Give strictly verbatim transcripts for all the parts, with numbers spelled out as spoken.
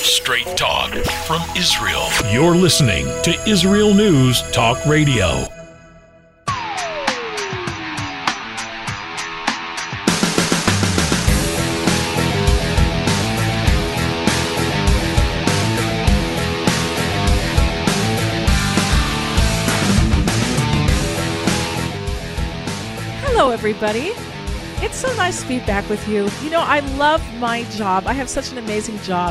Straight talk from Israel. You're listening to Israel News Talk Radio. Hello, everybody. It's so nice to be back with you. You know, I love my job. I have such an amazing job.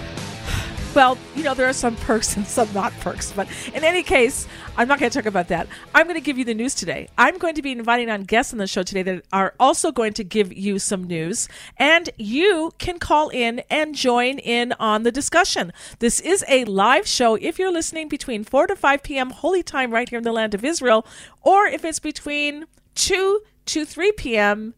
Well, you know, there are some perks and some not perks, but in any case, I'm not going to talk about that. I'm going to give you the news today. I'm going to be inviting on guests on the show today that are also going to give you some news, and you can call in and join in on the discussion. This is a live show if you're listening between four to five p.m. Holy Time right here in the land of Israel, or if it's between two to three p.m.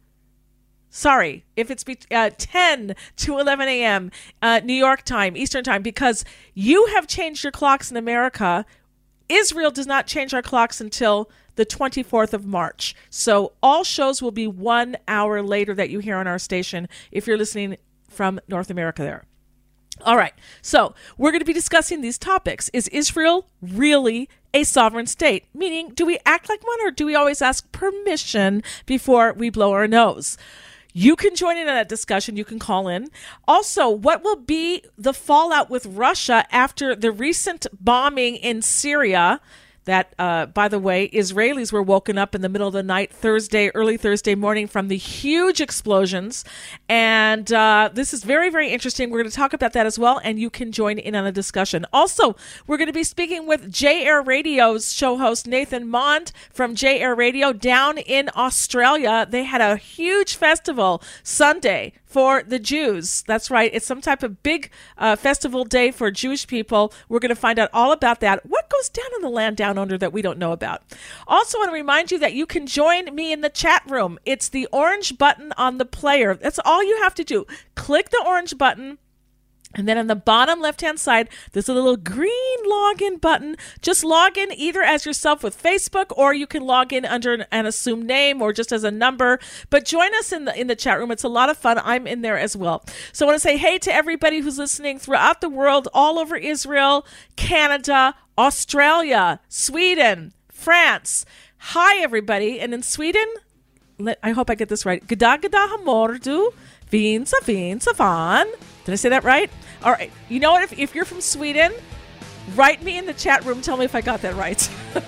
Sorry, if it's be- uh, ten to eleven a.m. Uh, New York time, Eastern time, because you have changed your clocks in America. Israel does not change our clocks until the twenty-fourth of March. So all shows will be one hour later that you hear on our station if you're listening from North America there. All right, so we're going to be discussing these topics. Is Israel really a sovereign state? Meaning, do we act like one, or do we always ask permission before we blow our nose? You can join in on that discussion. You can call in. Also, what will be the fallout with Russia after the recent bombing in Syria? That, uh, by the way, Israelis were woken up in the middle of the night, Thursday, early Thursday morning, from the huge explosions. And uh, this is very, very interesting. We're going to talk about that as well, and you can join in on the discussion. Also, we're going to be speaking with J Air Radio's show host, Nathan Mond from J Air Radio down in Australia. They had a huge festival Sunday for the Jews. That's right. It's some type of big uh, festival day for Jewish people. We're going to find out all about that. What goes down in the land down under that we don't know about? Also, I want to remind you that you can join me in the chat room. It's the orange button on the player. That's all you have to do. Click the orange button. And then on the bottom left-hand side, there's a little green login button. Just log in either as yourself with Facebook, or you can log in under an, an assumed name or just as a number. But join us in the in the chat room. It's a lot of fun. I'm in there as well. So I want to say hey to everybody who's listening throughout the world, all over Israel, Canada, Australia, Sweden, France. Hi, everybody. And in Sweden, let, I hope I get this right. Gada gada hamordu, vinsa vinsa van. Did I say that right? All right. You know what? If, if you're from Sweden, write me in the chat room. Tell me if I got that right.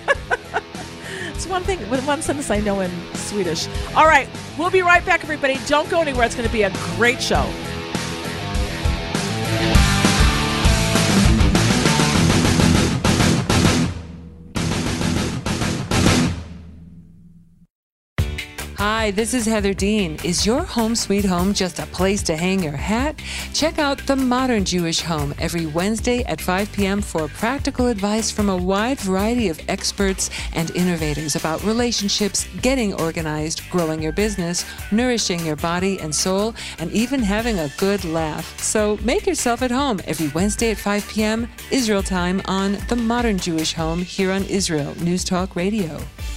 It's one thing, one sentence I know in Swedish. All right. We'll be right back, everybody. Don't go anywhere. It's going to be a great show. Hi, this is Heather Dean. Is your home sweet home just a place to hang your hat? Check out The Modern Jewish Home every Wednesday at five p.m. for practical advice from a wide variety of experts and innovators about relationships, getting organized, growing your business, nourishing your body and soul, and even having a good laugh. So make yourself at home every Wednesday at five p.m. Israel time on The Modern Jewish Home here on Israel News Talk Radio.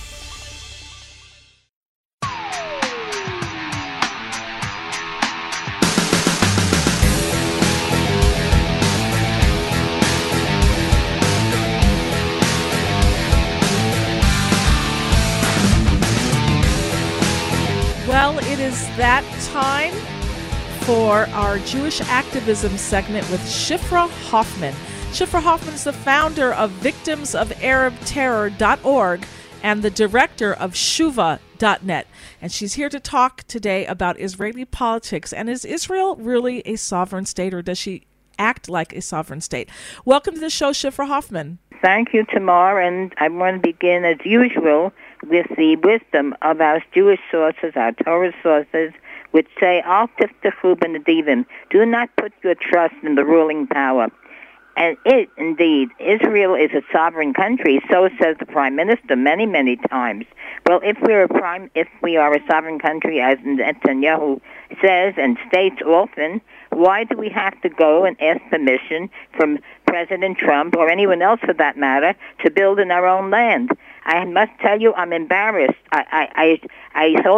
Well, it is that time for our Jewish activism segment with Shifra Hoffman. Shifra Hoffman is the founder of victims of arab terror dot org and the director of shuva dot net. And she's here to talk today about Israeli politics. And is Israel really a sovereign state, or does she act like a sovereign state? Welcome to the show, Shifra Hoffman. Thank you, Tamar, and I want to begin, as usual, with the wisdom of our Jewish sources, our Torah sources, which say, Al tiftachu b'nedivim, do not put your trust in the ruling power. And it, indeed, Israel is a sovereign country, so says the Prime Minister many, many times. Well, if we're a prime, if we are a sovereign country, as Netanyahu says and states often, why do we have to go and ask permission from President Trump, or anyone else for that matter, to build in our own land? I must tell you, I'm embarrassed. I I I, I told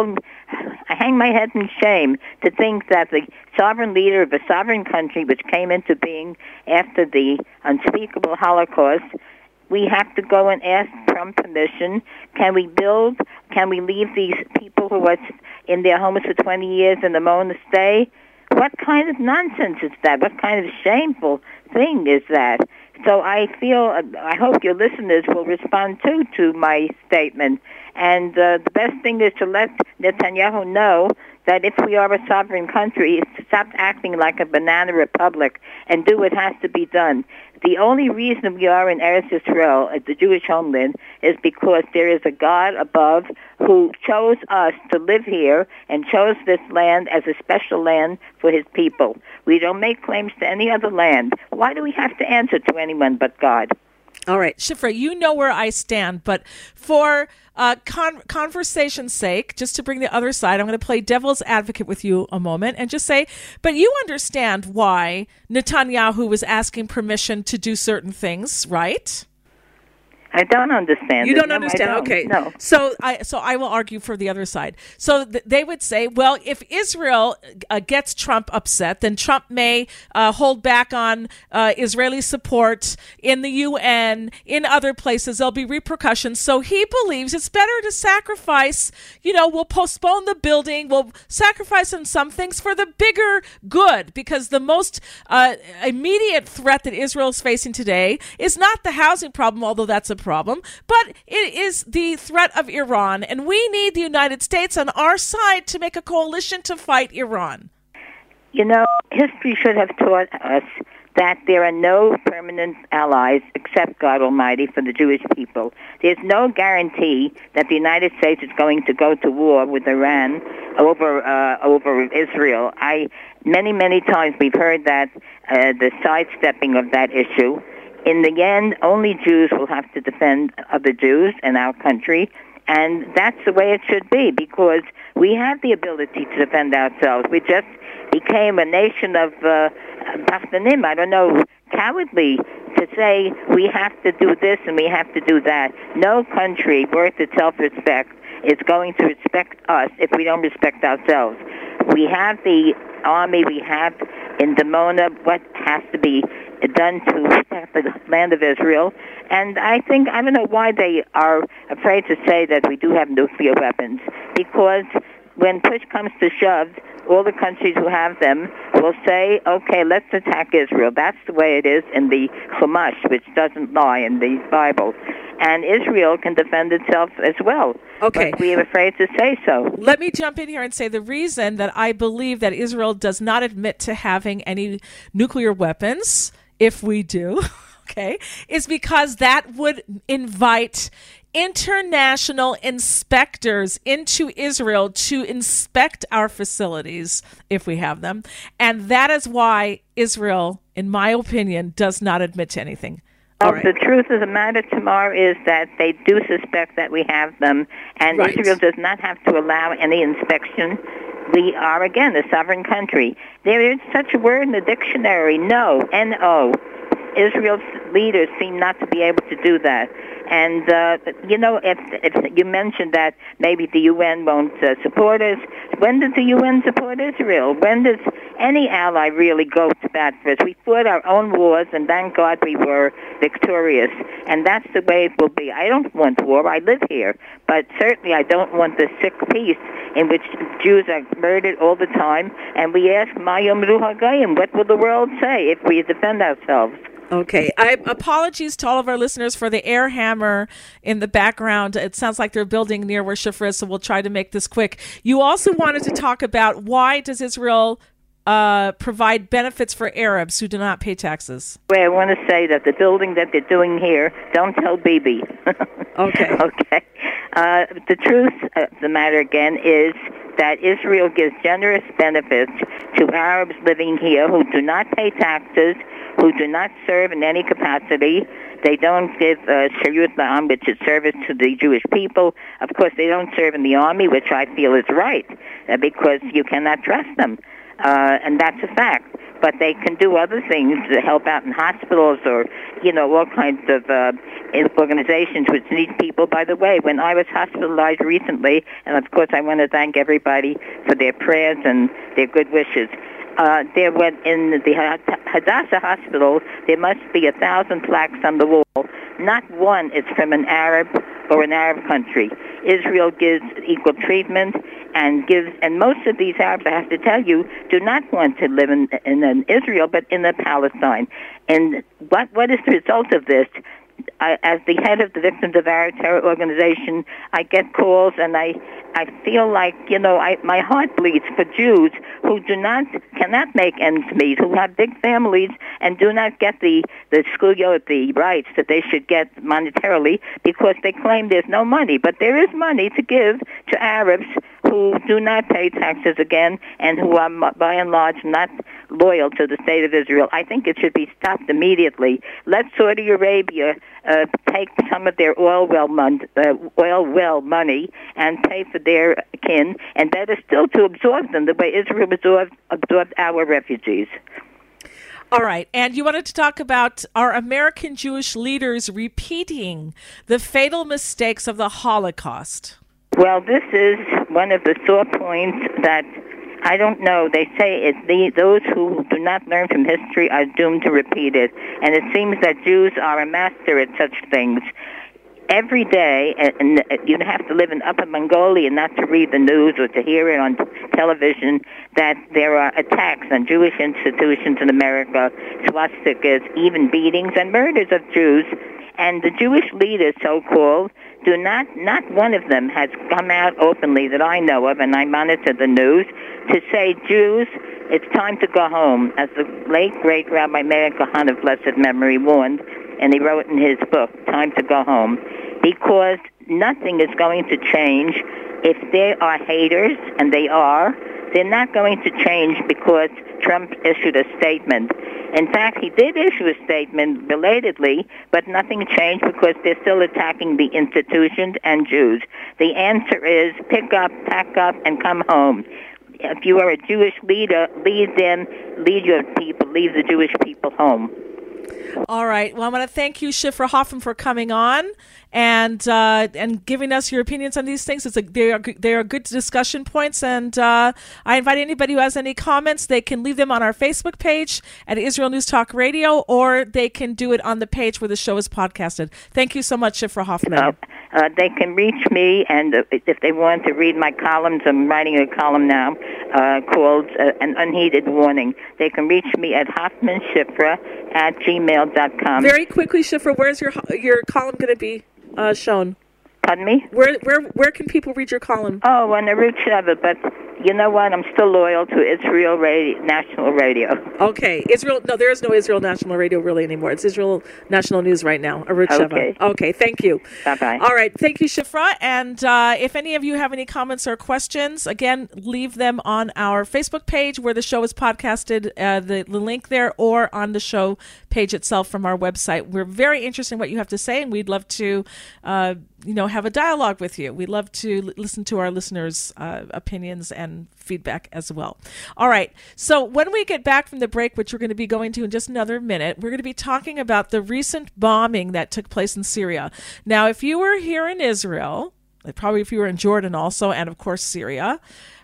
I hang my head in shame to think that the sovereign leader of a sovereign country, which came into being after the unspeakable Holocaust, we have to go and ask Trump permission. Can we build? Can we leave these people who are in their homes for twenty years in the Mona stay? What kind of nonsense is that? What kind of shameful thing is that? So I feel, I hope your listeners will respond too to my statement. And uh, the best thing is to let Netanyahu know that if we are a sovereign country, it's to stop acting like a banana republic and do what has to be done. The only reason we are in Eretz Yisrael, at the Jewish homeland, is because there is a God above who chose us to live here and chose this land as a special land for his people. We don't make claims to any other land. Why do we have to answer to anyone but God? All right, Shifra, you know where I stand, but for uh, con- conversation's sake, just to bring the other side, I'm going to play devil's advocate with you a moment and just say, but you understand why Netanyahu was asking permission to do certain things, right? I don't understand. You it. don't no, understand? don't. Okay. No. So I so I will argue for the other side. So th- they would say, well, if Israel uh, gets Trump upset, then Trump may uh, hold back on uh, Israeli support in the U N, in other places. There'll be repercussions. So he believes it's better to sacrifice, you know, we'll postpone the building, we'll sacrifice on some things for the bigger good, because the most uh, immediate threat that Israel is facing today is not the housing problem, although that's a problem, but it is the threat of Iran, and we need the United States on our side to make a coalition to fight Iran. You know, history should have taught us that there are no permanent allies except God Almighty for the Jewish people. There's no guarantee that the United States is going to go to war with Iran over uh, over Israel. I many, many times we've heard that uh, the sidestepping of that issue. In the end, only Jews will have to defend other Jews in our country, and that's the way it should be, because we have the ability to defend ourselves. We just became a nation of uh, Bachtanim, I don't know, cowardly to say we have to do this and we have to do that. No country worth its self-respect is going to respect us if we don't respect ourselves. We have the army, we have in Dimona what has to be done to protect the land of Israel. And I think, I don't know why they are afraid to say that we do have nuclear weapons, because when push comes to shove, all the countries who have them will say, okay, let's attack Israel. That's the way it is in the Chumash, which doesn't lie in the Bible. And Israel can defend itself as well. Okay. But we are afraid to say so. Let me jump in here and say the reason that I believe that Israel does not admit to having any nuclear weapons, if we do, okay, is because that would invite international inspectors into Israel to inspect our facilities, if we have them. And that is why Israel, in my opinion, does not admit to anything. Well, right. The truth of the matter, Tamar, is that they do suspect that we have them, and Right. Israel does not have to allow any inspection. We are, again, a sovereign country. There is such a word in the dictionary, no, N O. Israel's leaders seem not to be able to do that. And, uh, you know, if, if you mentioned that maybe the U N won't uh, support us, when did the U N support Israel? When does any ally really go to bat for us? We fought our own wars, and thank God we were victorious. And that's the way it will be. I don't want war. I live here. But certainly I don't want the sick peace in which Jews are murdered all the time. And we ask, Ma Yomru HaGayim, what will the world say if we defend ourselves? Okay. I apologies to all of our listeners for the air hammer in the background. It sounds like they're building near where Shifra is, so we'll try to make this quick. You also wanted to talk about why does Israel uh, provide benefits for Arabs who do not pay taxes? Well, I want to say that the building that they're doing here, don't tell Bibi. Okay. Okay. Uh, the truth of the matter, again, is that Israel gives generous benefits to Arabs living here who do not pay taxes, who do not serve in any capacity. They don't give uh, Shirut La'am, which is service to the Jewish people. Of course, they don't serve in the army, which I feel is right, uh, because you cannot trust them. Uh, and that's a fact. but they can do other things to help out in hospitals or, you know, all kinds of uh, organizations which need people. By the way, when I was hospitalized recently, and of course I want to thank everybody for their prayers and their good wishes, Uh, there went in the Hadassah Hospital, there must be a thousand plaques on the wall. Not one is from an Arab or an Arab country. Israel gives equal treatment and gives, and most of these Arabs, I have to tell you, do not want to live in, in, in Israel, but in the Palestine. And what what is the result of this? I, as the head of the Victims of Arab Terror Organization, I get calls and I, I feel like, you know, I, my heart bleeds for Jews who do not, cannot make ends meet, who have big families and do not get the, the schuyot, the rights that they should get monetarily because they claim there's no money. But there is money to give to Arabs who do not pay taxes again and who are, by and large, not loyal to the state of Israel. I think it should be stopped immediately. Let Saudi Arabia uh, take some of their oil well, mon- uh, oil well money and pay for their kin, and better still to absorb them the way Israel absorbed, absorbed our refugees. All right. And you wanted to talk about our American Jewish leaders repeating the fatal mistakes of the Holocaust. Well, this is one of the sore points that I don't know. They say it's the, those who do not learn from history are doomed to repeat it. And it seems that Jews are a master at such things. Every day, and you have to live in Upper Mongolia not to read the news or to hear it on television, that there are attacks on Jewish institutions in America, swastikas, even beatings and murders of Jews. And the Jewish leaders, so-called, do not, not one of them has come out openly that I know of, and I monitor the news, to say, Jews, it's time to go home. As the late, great Rabbi Meir Kahane of blessed memory warned, and he wrote in his book, Time to Go Home, because nothing is going to change if there are haters, and they are. They're not going to change because Trump issued a statement. In fact, he did issue a statement belatedly, but nothing changed because they're still attacking the institutions and Jews. The answer is pick up, pack up, and come home. If you are a Jewish leader, lead them, lead your people, leave the Jewish people home. All right. Well, I want to thank you, Shifra Hoffman, for coming on and uh, and giving us your opinions on these things. It's a, they are they are good discussion points, and uh, I invite anybody who has any comments. They can leave them on our Facebook page at Israel News Talk Radio, or they can do it on the page where the show is podcasted. Thank you so much, Shifra Hoffman. Uh, uh, they can reach me, and uh, if they want to read my columns, I'm writing a column now uh, called uh, An Unheeded Warning. They can reach me at Hoffman Shifra at gmail dot com. Very quickly, Shifra, where's your your column going to be uh, shown? Pardon me? Where where where can people read your column? Oh, on the Route seven, but you know what? I'm still loyal to Israel Radio, National Radio. Okay. Israel, no, there is no Israel National Radio really anymore. It's Israel National News right now, Route Okay. seven. Okay, thank you. Bye-bye. All right, thank you, Shifra. And uh, if any of you have any comments or questions, again, leave them on our Facebook page where the show is podcasted, uh, the, the link there, or on the show page itself from our website. We're very interested in what you have to say, and we'd love to uh, you know, have a dialogue with you. We'd love to l- listen to our listeners' uh, opinions and feedback as well. All right. So when we get back from the break, which we're going to be going to in just another minute, we're going to be talking about the recent bombing that took place in Syria. Now, if you were here in Israel, probably if you were in Jordan also, and of course Syria,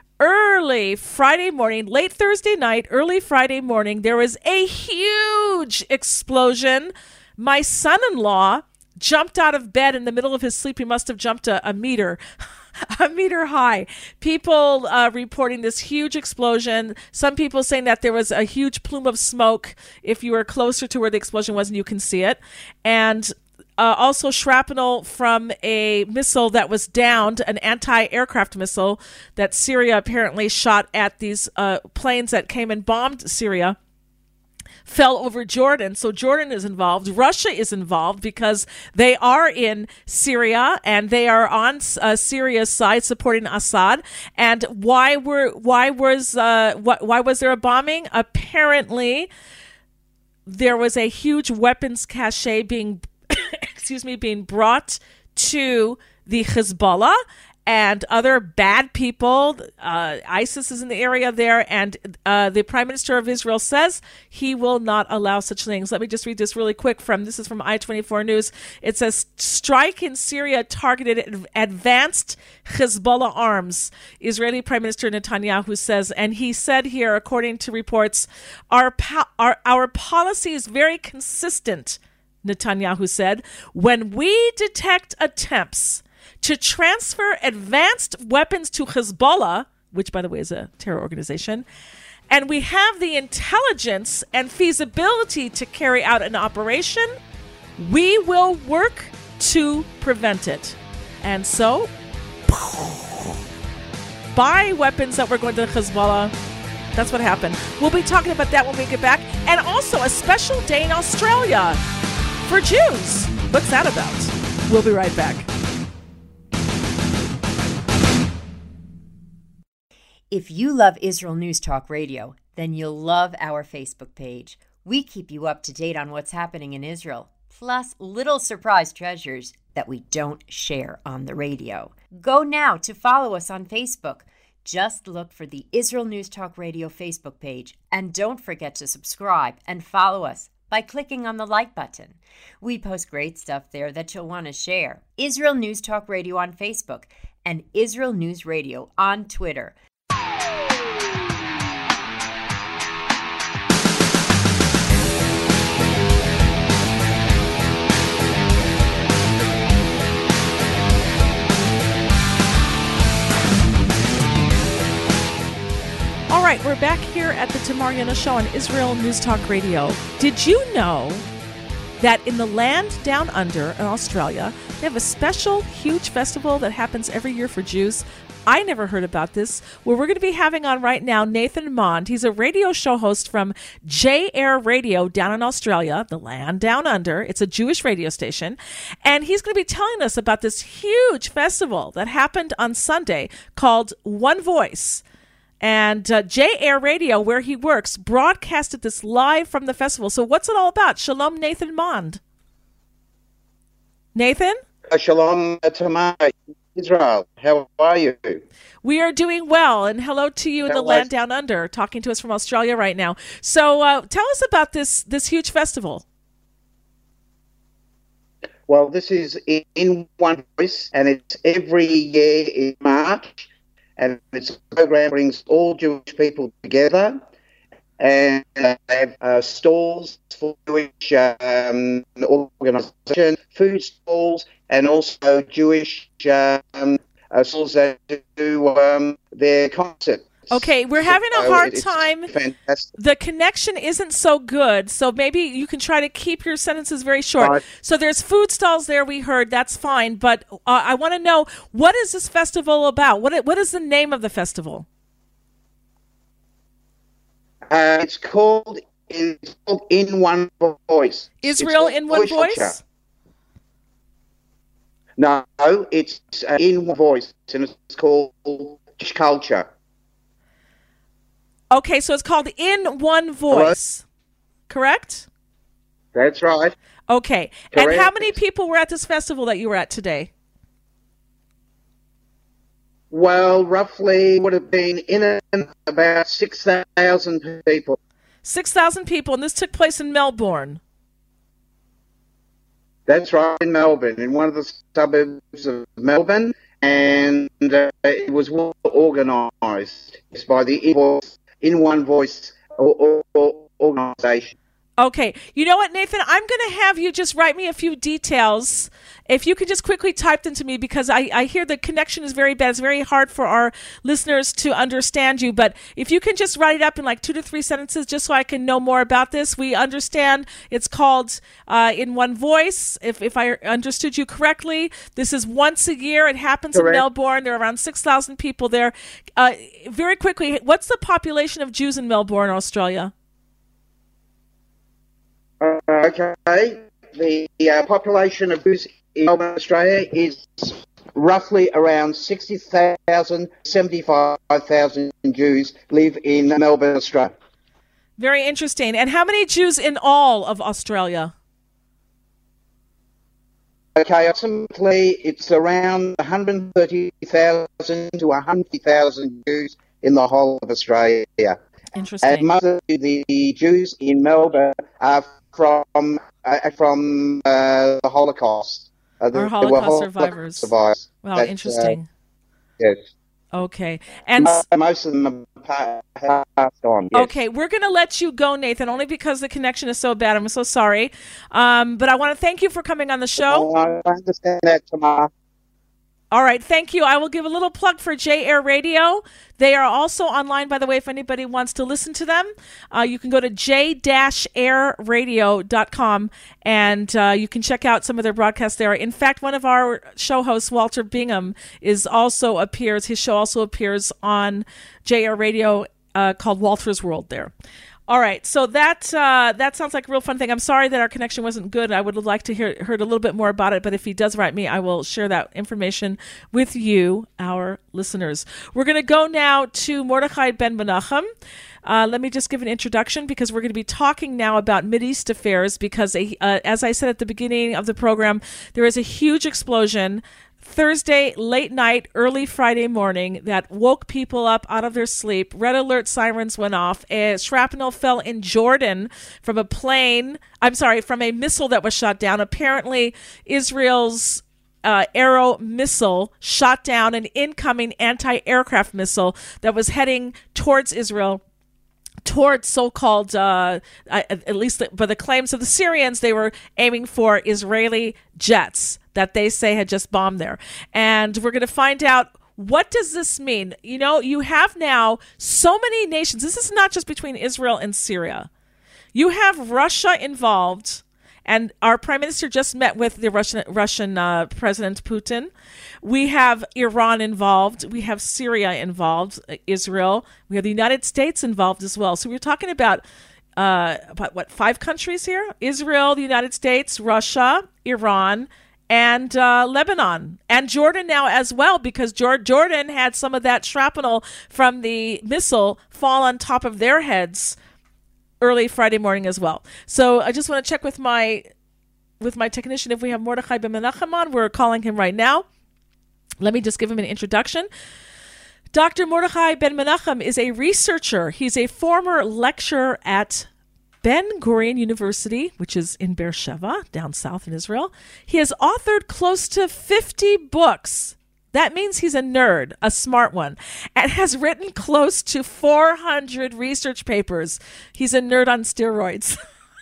early Friday morning, late Thursday night, early Friday morning, there was a huge explosion. My son-in-law jumped out of bed in the middle of his sleep. He must have jumped a, a meter, a meter high. People uh, reporting this huge explosion. Some people saying that there was a huge plume of smoke if you were closer to where the explosion was and you can see it. And uh, also shrapnel from a missile that was downed, an anti-aircraft missile that Syria apparently shot at these uh, planes that came and bombed Syria, fell over Jordan. So Jordan is involved. Russia is involved because they are in Syria and they are on uh, Syria's side supporting Assad. And why were why was uh, wh- why was there a bombing? Apparently, there was a huge weapons cache being excuse me being brought to the Hezbollah. and other bad people. Uh, ISIS is in the area there, and uh, the Prime Minister of Israel says he will not allow such things. Let me just read this really quick from, this is from I twenty-four News. It says, strike in Syria targeted advanced Hezbollah arms. Israeli Prime Minister Netanyahu says, and he said here, according to reports, our, po- our, our policy is very consistent, Netanyahu said. When we detect attempts to transfer advanced weapons to Hezbollah, which, by the way, is a terror organization, and we have the intelligence and feasibility to carry out an operation, we will work to prevent it. And so, buy weapons that were going to Hezbollah. That's what happened. We'll be talking about that when we get back. And also a special day in Australia for Jews. What's that about? We'll be right back. If you love Israel News Talk Radio, then you'll love our Facebook page. We keep you up to date on what's happening in Israel, plus little surprise treasures that we don't share on the radio. Go now to follow us on Facebook. Just look for the Israel News Talk Radio Facebook page, and don't forget to subscribe and follow us by clicking on the like button. We post great stuff there that you'll want to share. Israel News Talk Radio on Facebook and Israel News Radio on Twitter. All right, we're back here at the Tamar Yona Show on Israel News Talk Radio. Did you know that in the land down under in Australia, they have a special, huge festival that happens every year for Jews? I never heard about this. Well, we're going to be having on right now Nathan Mond. He's a radio show host from J Air Radio down in Australia, the land down under. It's a Jewish radio station. And he's going to be telling us about this huge festival that happened on Sunday called One Voice. And uh, J Air Radio, where he works, broadcasted this live from the festival. So what's it all about? Shalom, Nathan Mond. Nathan? Uh, shalom, Tamar, Israel. How are you? We are doing well, and hello to you in the Hello. land down under, talking to us from Australia right now. So uh, tell us about this this huge festival. Well, this is in One Voice, and it's every year in March, and it's a program that brings all Jewish people together, and they have uh, stalls for Jewish um, organisation, food stalls, and also Jewish um, uh, stalls that do um, their concerts. Okay, we're having a So hard it's time. Fantastic. The connection isn't so good, so maybe you can try to keep your sentences very short. Right. So there's food stalls there, we heard, that's fine, but uh, I want to know, what is this festival about? What What is the name of the festival? Uh, it's called it's called In One Voice. Israel It's in One Jewish culture. Voice? No, it's uh, In One Voice, and it's called Jewish Culture. Okay, so it's called In One Voice, correct? That's right. Okay, and how Correct. many people were at this festival that you were at today? Well, roughly would have been in and about six thousand people. six thousand people, and this took place in Melbourne. That's right, in Melbourne, in one of the suburbs of Melbourne, and uh, it was well organised by the In Voice, In One Voice or, or, organisation. Okay, you know what, Nathan? I'm going to have you just write me a few details. If you could just quickly type them to me, because I, I hear the connection is very bad. It's very hard for our listeners to understand you. But if you can just write it up in like two to three sentences, just so I can know more about this. We understand it's called uh, In One Voice, if, if I understood you correctly. This is once a year. It happens Correct. in Melbourne. There are around six thousand people there. Uh, very quickly, what's the population of Jews in Melbourne, Australia? Uh, okay, the uh, population of Jews in Melbourne, Australia is roughly around sixty thousand, seventy-five thousand Jews live in Melbourne, Australia. Very interesting. And how many Jews in all of Australia? Okay, approximately it's around one hundred thirty thousand to one hundred thousand Jews in the whole of Australia. Interesting. And most of the Jews in Melbourne are from uh, from uh, the Holocaust. Uh, Or Holocaust survivors. survivors. Wow, That's, interesting. Uh, yes. Okay. And most, most of them are passed on. Yes. Okay, we're going to let you go, Nathan, only because the connection is so bad. I'm so sorry. Um, but I want to thank you for coming on the show. Oh, I understand that, Tamar. All right, thank you. I will give a little plug for J Air Radio. They are also online, by the way, if anybody wants to listen to them. Uh, you can go to j dash air radio dot com, and uh, you can check out some of their broadcasts there. In fact, one of our show hosts, Walter Bingham, is also appears. His show also appears on J Air Radio uh, called Walter's World there. All right, so that uh, that sounds like a real fun thing. I'm sorry that our connection wasn't good. I would have liked to hear heard a little bit more about it, but if he does write me, I will share that information with you, our listeners. We're going to go now to Mordechai Ben Menachem. Uh, let me just give an introduction because we're going to be talking now about Mideast affairs because, uh, as I said at the beginning of the program, there is a huge explosion Thursday, late night, early Friday morning that woke people up out of their sleep. Red alert sirens went off. A shrapnel fell in Jordan from a plane. I'm sorry, from a missile that was shot down. Apparently, Israel's uh, Arrow missile shot down an incoming anti-aircraft missile that was heading towards Israel. Towards so-called, uh, at least by the claims of the Syrians, they were aiming for Israeli jets that they say had just bombed there. And we're going to find out, what does this mean? You know, you have now so many nations. This is not just between Israel and Syria. You have Russia involved, and our prime minister just met with the Russian Russian uh, President Putin. We have Iran involved. We have Syria involved, Israel. We have the United States involved as well. So we're talking about, uh, about what, five countries here? Israel, the United States, Russia, Iran, and uh, Lebanon. And Jordan now as well, because Jordan had some of that shrapnel from the missile fall on top of their heads early Friday morning as well. So I just want to check with my with my technician if we have Mordechai Ben Menachem on. We're calling him right now. Let me just give him an introduction. Doctor Mordechai Ben Menachem is a researcher. He's a former lecturer at Ben Gurion University, which is in Beersheba, down south in Israel. He has authored close to fifty books. That means he's a nerd, a smart one, and has written close to four hundred research papers. He's a nerd on steroids.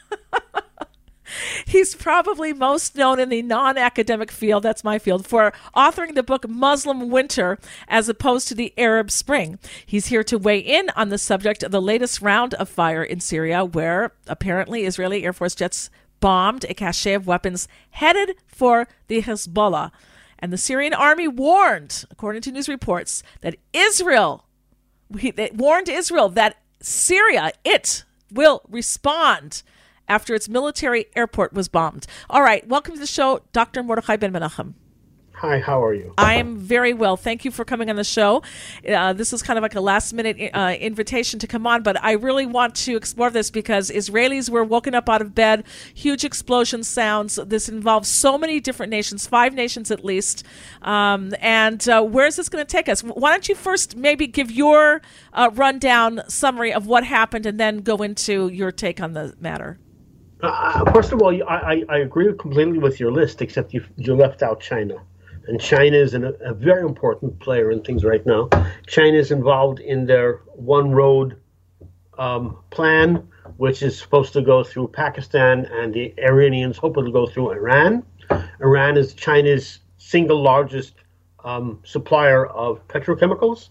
He's probably most known in the non-academic field, that's my field, for authoring the book Muslim Winter as opposed to the Arab Spring. He's here to weigh in on the subject of the latest round of fire in Syria, where apparently Israeli Air Force jets bombed a cache of weapons headed for the Hezbollah. And the Syrian army warned, according to news reports, that Israel, they warned Israel that Syria, it will respond after its military airport was bombed. All right, welcome to the show, Doctor Mordechai Ben Menachem. Hi, how are you? I am very well. Thank you for coming on the show. Uh, this is kind of like a last-minute uh, invitation to come on, but I really want to explore this because Israelis were woken up out of bed, huge explosion sounds. This involves so many different nations, five nations at least. Um, and uh, where is this going to take us? Why don't you first maybe give your uh, rundown summary of what happened and then go into your take on the matter? Uh, first of all, I, I agree completely with your list, except you, you left out China. And China is an, a very important player in things right now. China is involved in their one road um, plan, which is supposed to go through Pakistan, and the Iranians hope it'll go through Iran. Iran is China's single largest um, supplier of petrochemicals.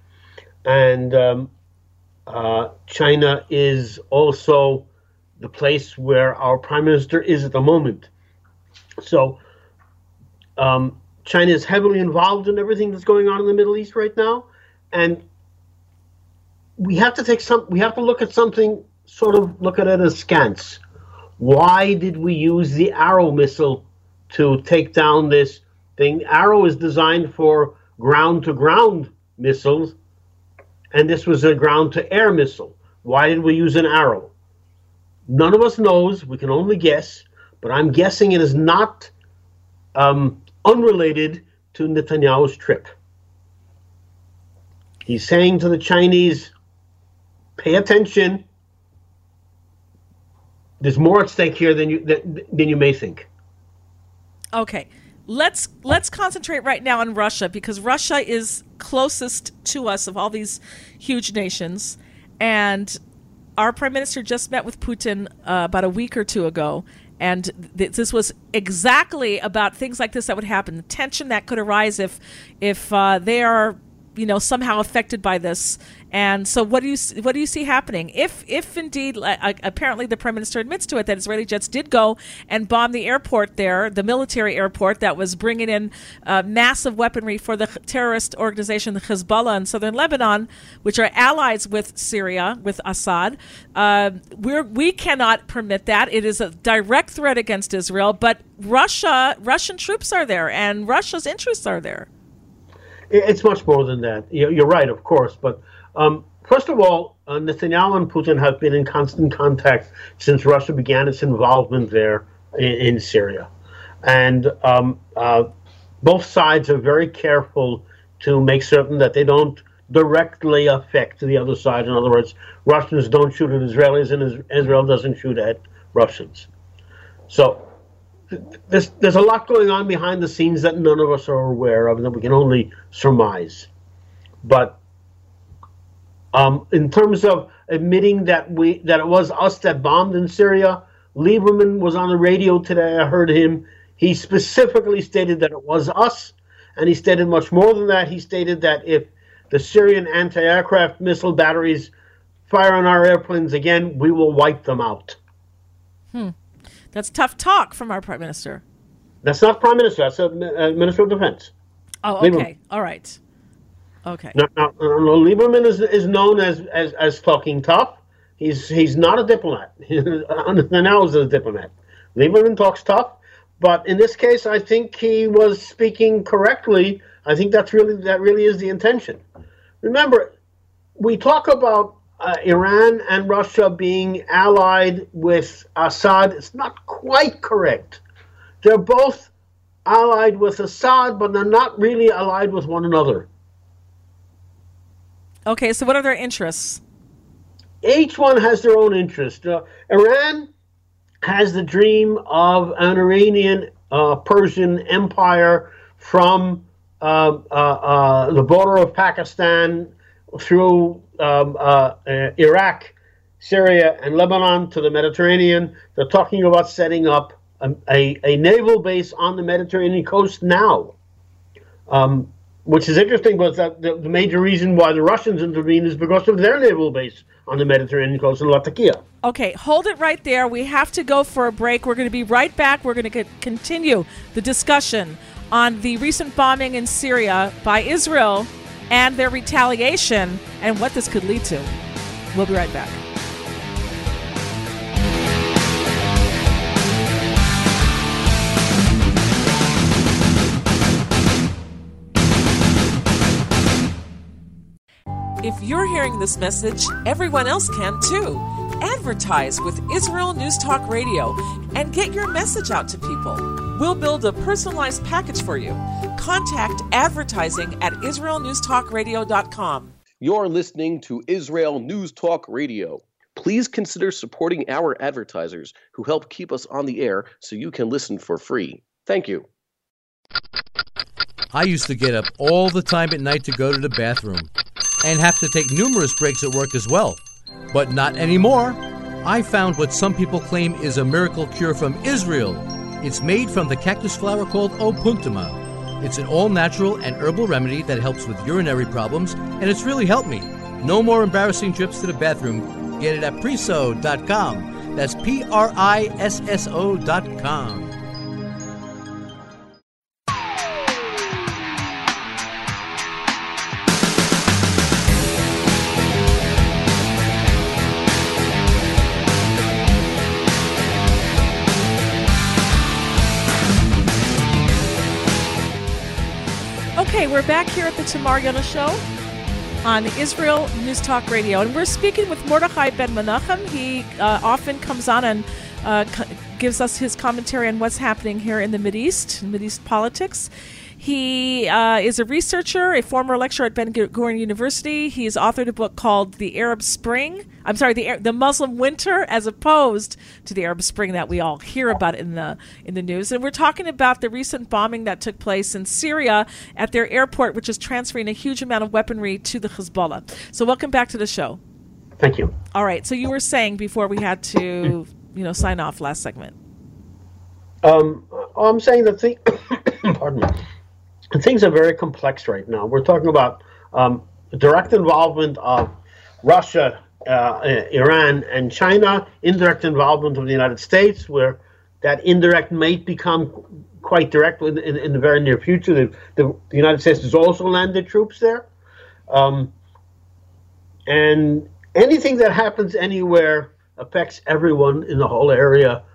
And um, uh, China is also the place where our prime minister is at the moment. So um, China is heavily involved in everything that's going on in the Middle East right now, and we have to take some. We have to look at something, sort of look at it askance. Why did we use the Arrow missile to take down this thing? Arrow is designed for ground-to-ground missiles, and this was a ground-to-air missile. Why did we use an Arrow? None of us knows. We can only guess, but I'm guessing it is not um, unrelated to Netanyahu's trip. He's saying to the Chinese, pay attention. There's more at stake here than you than, than you may think. Okay. Let's let's concentrate right now on Russia, because Russia is closest to us of all these huge nations. And our prime minister just met with Putin uh, about a week or two ago. And th- this was exactly about things like this that would happen, the tension that could arise if if uh, they are, you know, somehow affected by this. And so what do you what do you see happening? If if indeed, uh, apparently the prime minister admits to it, that Israeli jets did go and bomb the airport there, the military airport that was bringing in uh, massive weaponry for the terrorist organization, the Hezbollah in southern Lebanon, which are allies with Syria, with Assad. Uh, we're, we cannot permit that. It is a direct threat against Israel, but Russia, Russian troops are there, and Russia's interests are there. It's much more than that. You're right, of course. But um, first of all, uh, Netanyahu and Putin have been in constant contact since Russia began its involvement there in, in Syria. And um, uh, both sides are very careful to make certain that they don't directly affect the other side. In other words, Russians don't shoot at Israelis and Israel doesn't shoot at Russians. So There's, there's a lot going on behind the scenes that none of us are aware of and that we can only surmise. But um, in terms of admitting that we that it was us that bombed in Syria, Lieberman was on the radio today. I heard him. He specifically stated that it was us, and he stated much more than that. He stated that if the Syrian anti-aircraft missile batteries fire on our airplanes again, we will wipe them out. Hmm. That's tough talk from our prime minister. That's not prime minister. That's a, a minister of defense. Oh, okay. Lieberman. All right. Okay. Now, now, now Lieberman is is known as, as, as talking tough. He's he's not a diplomat. Now he's a diplomat. Lieberman talks tough, but in this case, I think he was speaking correctly. I think that's really that really is the intention. Remember, we talk about Uh, Iran and Russia being allied with Assad. It's not quite correct. They're both allied with Assad, but they're not really allied with one another. Okay, so what are their interests? Each one has their own interest. Uh, Iran has the dream of an Iranian uh, Persian empire from uh, uh, uh, the border of Pakistan through um, uh, uh, Iraq, Syria, and Lebanon to the Mediterranean. They're talking about setting up a, a, a naval base on the Mediterranean coast now, um, which is interesting, but that the, the major reason why the Russians intervene is because of their naval base on the Mediterranean coast in Latakia. Okay, hold it right there. We have to go for a break. We're going to be right back. We're going to continue the discussion on the recent bombing in Syria by Israel and their retaliation and what this could lead to. We'll be right back. If you're hearing this message, everyone else can too. Advertise with Israel News Talk Radio and get your message out to people. We'll build a personalized package for you. Contact advertising at israel news talk radio dot com. You're listening to Israel News Talk Radio. Please consider supporting our advertisers who help keep us on the air so you can listen for free. Thank you. I used to get up all the time at night to go to the bathroom and have to take numerous breaks at work as well. But not anymore. I found what some people claim is a miracle cure from Israel. It's made from the cactus flower called Opuntuma. It's an all-natural and herbal remedy that helps with urinary problems, and it's really helped me. No more embarrassing trips to the bathroom. Get it at prisso dot com. That's P R I S S O dot com. Okay, we're back here at the Tamar Yona Show on Israel News Talk Radio, and we're speaking with Mordechai Ben Menachem. He uh, often comes on and uh, c- gives us his commentary on what's happening here in the Mideast, Mideast politics. He uh, is a researcher, a former lecturer at Ben Gurion University. He's authored a book called The Arab Spring. I'm sorry, the the Muslim Winter, as opposed to the Arab Spring that we all hear about in the in the news. And we're talking about the recent bombing that took place in Syria at their airport, which is transferring a huge amount of weaponry to the Hezbollah. So welcome back to the show. Thank you. All right. So you were saying before we had to, you know, sign off last segment. Um, I'm saying that the pardon me. Things are very complex right now. We're talking about um, direct involvement of Russia, uh, Iran, and China, indirect involvement of the United States, where that indirect may become quite direct in, in, in the very near future. The, the, the United States has also landed troops there. Um, and anything that happens anywhere affects everyone in the whole area.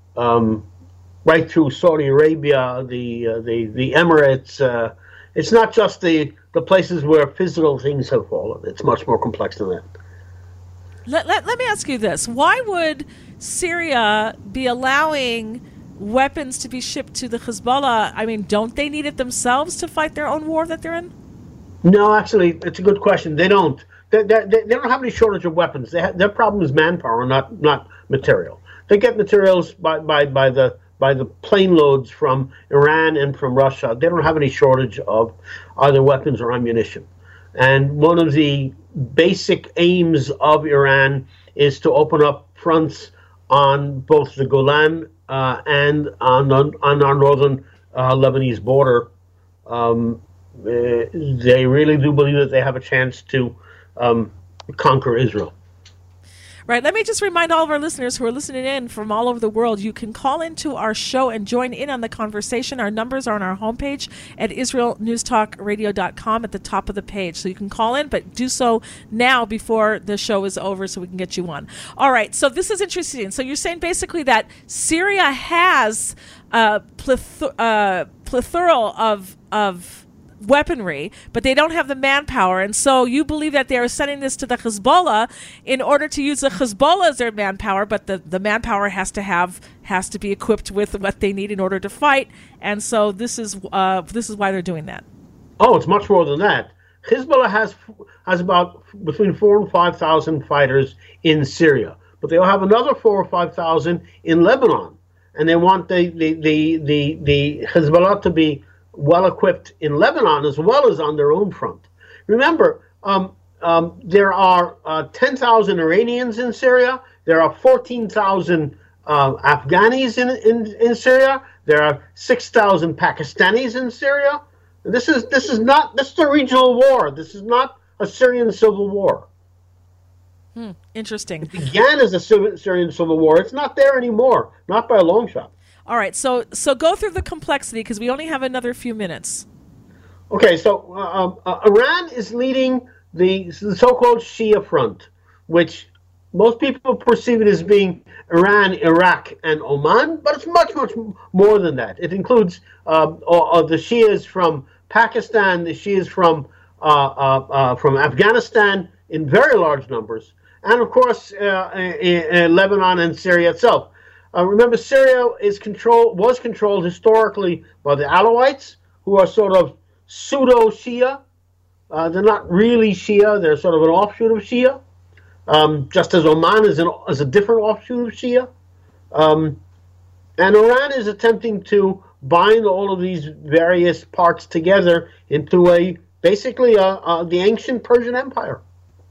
Um, right through Saudi Arabia, the uh, the the Emirates. Uh, it's not just the the places where physical things have fallen. It's much more complex than that. Let, let, let me ask you this. Why would Syria be allowing weapons to be shipped to the Hezbollah? I mean, don't they need it themselves to fight their own war that they're in? No, actually, it's a good question. They don't. They, they, they don't have any shortage of weapons. They have, their problem is manpower, not not material. They get materials by, by, by the by the plane loads from Iran and from Russia. They don't have any shortage of either weapons or ammunition. And one of the basic aims of Iran is to open up fronts on both the Golan uh, and on, on on our northern uh, Lebanese border. Um, uh, they really do believe that they have a chance to um, conquer Israel. Right. Let me just remind all of our listeners who are listening in from all over the world, you can call into our show and join in on the conversation. Our numbers are on our homepage at israel news talk radio dot com at the top of the page. So you can call in, but do so now before the show is over so we can get you on. All right. So this is interesting. So you're saying basically that Syria has a plethora, uh, plethora of of weaponry, but they don't have the manpower, and so you believe that they are sending this to the Hezbollah in order to use the Hezbollah as their manpower, but the, the manpower has to have has to be equipped with what they need in order to fight, and so this is uh, this is why they're doing that. Oh, it's much more than that. Hezbollah has has about between four and five thousand fighters in Syria, but they'll have another four or five thousand in Lebanon, and they want the the the the, the Hezbollah to be well equipped in Lebanon as well as on their own front. Remember, um, um, there are uh, ten thousand Iranians in Syria. There are fourteen thousand uh, Afghanis in, in in Syria. There are six thousand Pakistanis in Syria. This is this is not this is a regional war. This is not a Syrian civil war. Hmm, interesting. It began as a Syrian civil war. It's not there anymore, not by a long shot. All right, so so go through the complexity because we only have another few minutes. Okay, so uh, uh, Iran is leading the, the so-called Shia front, which most people perceive it as being Iran, Iraq, and Oman, but it's much, much more than that. It includes uh, uh, the Shias from Pakistan, the Shias from uh, uh, uh, from Afghanistan in very large numbers, and of course uh, in, in Lebanon and Syria itself. Uh, remember, Syria is control was controlled historically by the Alawites, who are sort of pseudo-Shia. Uh, they're not really Shia. They're sort of an offshoot of Shia, um, just as Oman is, an, is a different offshoot of Shia. Um, and Iran is attempting to bind all of these various parts together into a basically a, a, the ancient Persian Empire.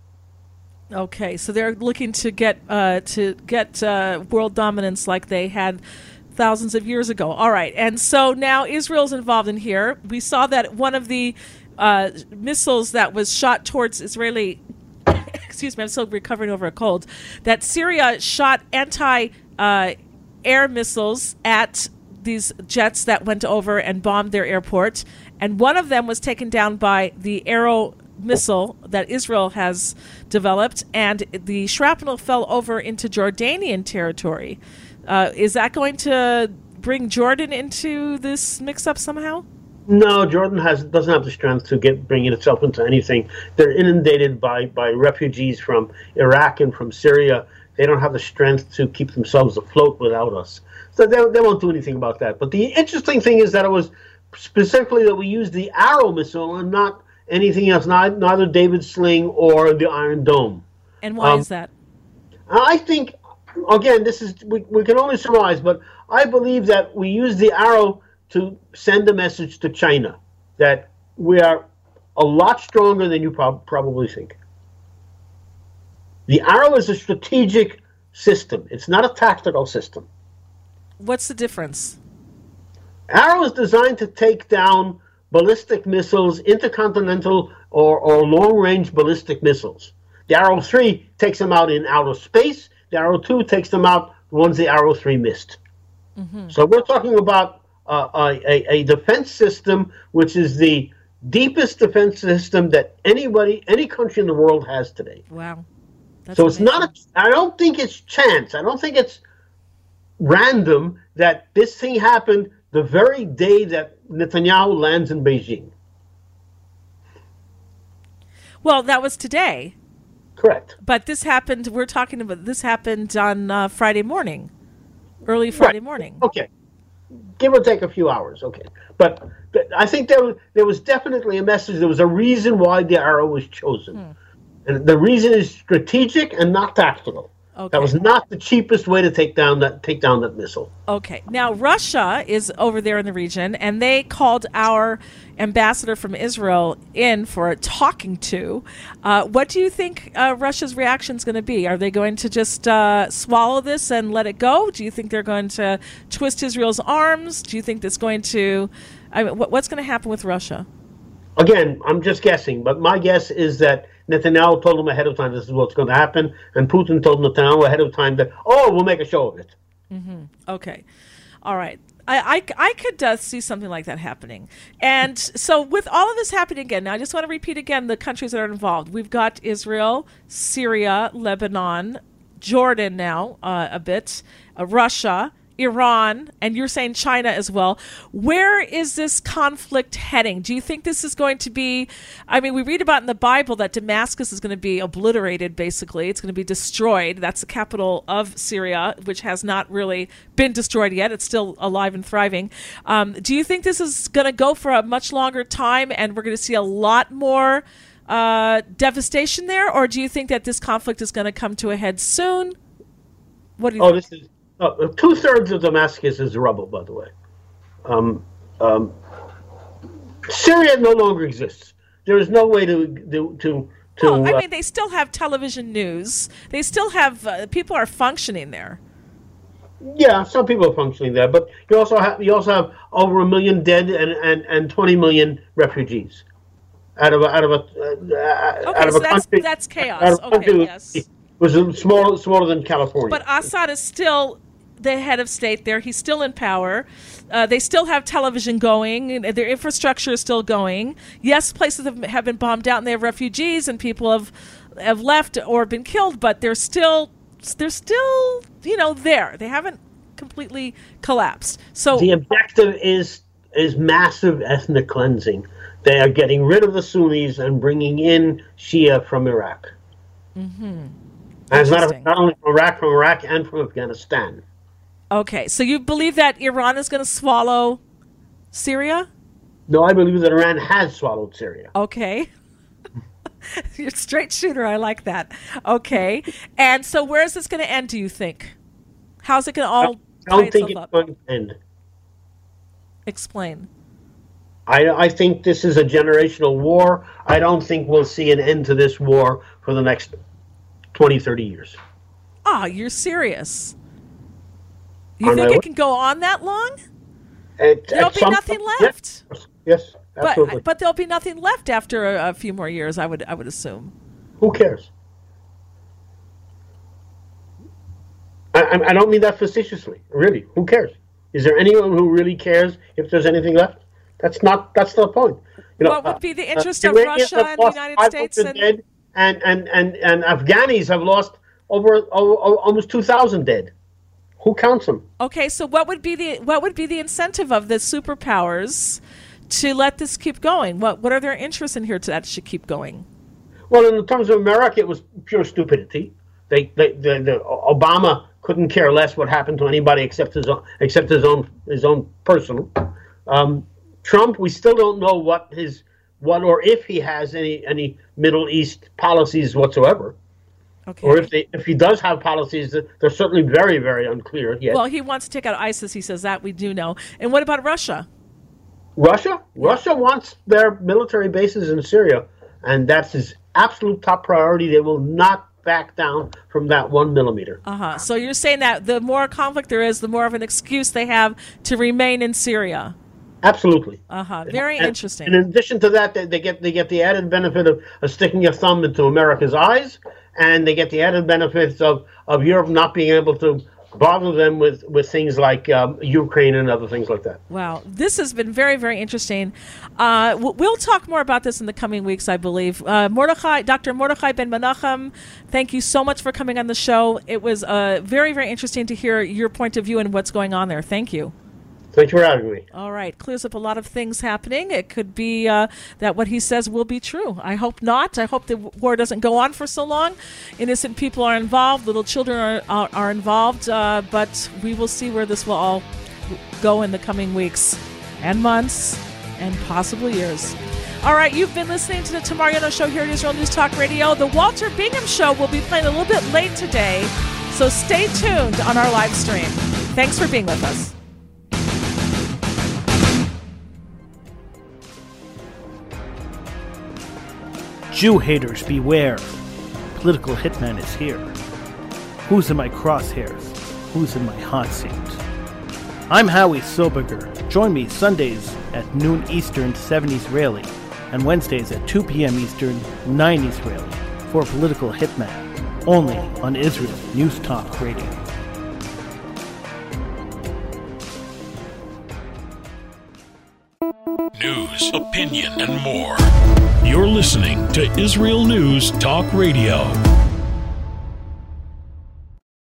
Okay, so they're looking to get uh, to get uh, world dominance like they had thousands of years ago. All right, and so now Israel's involved in here. We saw that one of the uh, missiles that was shot towards Israeli, excuse me, I'm still recovering over a cold, that Syria shot anti-air uh, missiles at these jets that went over and bombed their airport, and one of them was taken down by the Arrow missile that Israel has developed, and the shrapnel fell over into Jordanian territory. Uh, is that going to bring Jordan into this mix-up somehow? No, Jordan has doesn't have the strength to get bring itself into anything. They're inundated by, by refugees from Iraq and from Syria. they don't have the strength to keep themselves afloat without us. So they, they won't do anything about that. But the interesting thing is that it was specifically that we used the Arrow missile and not anything else, not, neither David's Sling or the Iron Dome. And why um, is that? I think, again, this is we, we can only surmise, but I believe that we used the Arrow to send a message to China that we are a lot stronger than you prob- probably think. The Arrow is a strategic system. It's not a tactical system. What's the difference? Arrow is designed to take down ballistic missiles, intercontinental or, or long-range ballistic missiles. The Arrow three takes them out in outer space. The Arrow two takes them out the ones the Arrow three missed. Mm-hmm. So we're talking about uh, a, a defense system which is the deepest defense system that anybody, any country in the world has today. Wow. That's so it's amazing. not, a, I don't think it's chance. I don't think it's random that this thing happened the very day that Netanyahu lands in Beijing. Well, that was today. Correct. But this happened, we're talking about, this happened on uh, Friday morning, early Friday right. morning. Okay. Give or take a few hours, okay. But, but I think there was, there was definitely a message. There was a reason why the Arrow was chosen. Hmm. And the reason is strategic and not tactical. Okay. That was not the cheapest way to take down that take down that missile. Okay. Now, Russia is over there in the region, and they called our ambassador from Israel in for a talking to. Uh, what do you think uh, Russia's reaction is going to be? Are they going to just uh, swallow this and let it go? Do you think they're going to twist Israel's arms? Do you think that's going to... I mean, what, what's going to happen with Russia? Again, I'm just guessing, but my guess is that Netanyahu told him ahead of time this is what's going to happen, and Putin told Netanyahu ahead of time that, oh, we'll make a show of it. Mm-hmm. Okay. All right. I, I, I could uh, see something like that happening. And so with all of this happening again, now I just want to repeat again the countries that are involved. We've got Israel, Syria, Lebanon, Jordan now uh, a bit, uh, Russia, Iran, and you're saying China as well. Where is this conflict heading? Do you think this is going to be, I mean, we read about in the Bible that Damascus is going to be obliterated, basically. It's going to be destroyed. That's the capital of Syria, which has not really been destroyed yet. It's still alive and thriving. Um, do you think this is going to go for a much longer time and we're going to see a lot more uh, devastation there? Or do you think that this conflict is going to come to a head soon? What do you oh, think? This is Uh, two-thirds of Damascus is rubble, by the way. Um, um, Syria no longer exists. There is no way to to to. to well, I uh, mean, they still have television news. They still have uh, people are functioning there. Yeah, some people are functioning there, but you also have you also have over a million dead and, and, and twenty million refugees out of a, out of a uh, okay, out of so a that's, country. that's chaos. Okay, country yes. Was smaller smaller than California. But Assad is still the head of state there. He's still in power. Uh, they still have television going. Their infrastructure is still going. Yes, places have, have been bombed out and they have refugees and people have have left or been killed, but they're still they're still, you know, there. They haven't completely collapsed. So the objective is is massive ethnic cleansing. They are getting rid of the Sunnis and bringing in Shia from Iraq. Mm-hmm. As a matter of fact, not only from Iraq, from Iraq and from Afghanistan. Okay, so you believe that Iran is going to swallow Syria? No, I believe that Iran has swallowed Syria. Okay. You're a straight shooter. I like that. Okay. And so where is this going to end, do you think? How's it going to all I don't tie think itself it's up? going to end. Explain. I, I think this is a generational war. I don't think we'll see an end to this war for the next twenty, thirty years. Ah, oh, you're serious. You On think my it way? can go on that long? At, There'll at be some nothing point, left. Yes, yes, absolutely. But but there'll be nothing left after a, a few more years, I would I would assume. Who cares? I, I I don't mean that facetiously. Really, who cares? Is there anyone who really cares if there's anything left? That's not. That's the point. You know, what would be the interest uh, of Iranians Russia have and the lost United five States? hundred And, dead, and and and and Afghanis have lost over, over almost two thousand dead. Who counts them? okay, so what would be the what would be the incentive of the superpowers to let this keep going? What what are their interests in here to that should keep going? Well, in terms of America, it was pure stupidity. they, they, they, the Obama couldn't care less what happened to anybody except his own, except his own his own personal. Um, Trump, we still don't know what his what or if he has any any Middle East policies whatsoever. Okay. Or if they, if he does have policies, they're certainly very, very unclear yet. Well, he wants to take out ISIS. He says that we do know. And what about Russia? Russia? Russia wants their military bases in Syria, and that's his absolute top priority. They will not back down from that one millimeter. Uh-huh. So you're saying that the more conflict there is, the more of an excuse they have to remain in Syria. Absolutely. Uh-huh. Very and, interesting. And in addition to that, they, they get they get the added benefit of, of sticking a thumb into America's eyes, and they get the added benefits of, of Europe not being able to bother them with, with things like um, Ukraine and other things like that. Wow. This has been very, very interesting. Uh, we'll talk more about this in the coming weeks, I believe. Uh, Mordechai, Doctor Mordechai Ben Menachem, thank you so much for coming on the show. It was uh, very, very interesting to hear your point of view and what's going on there. Thank you. Thanks for having me. All right. Clears up a lot of things happening. It could be uh, that what he says will be true. I hope not. I hope the war doesn't go on for so long. Innocent people are involved. Little children are, are, are involved. Uh, but we will see where this will all go in the coming weeks and months and possibly years. All right. You've been listening to the Tamar Yono Show here at Israel News Talk Radio. The Walter Bingham Show will be playing a little bit late today. So stay tuned on our live stream. Thanks for being with us. Jew haters, beware. Political hitman is here. Who's in my crosshairs? Who's in my hot seat? I'm Howie Silberger. Join me Sundays at noon Eastern, seven Israeli, and Wednesdays at two p.m. Eastern, nine Israeli, for Political Hitman, only on Israel News Talk Radio. News, opinion, and more. You're listening to Israel News Talk Radio.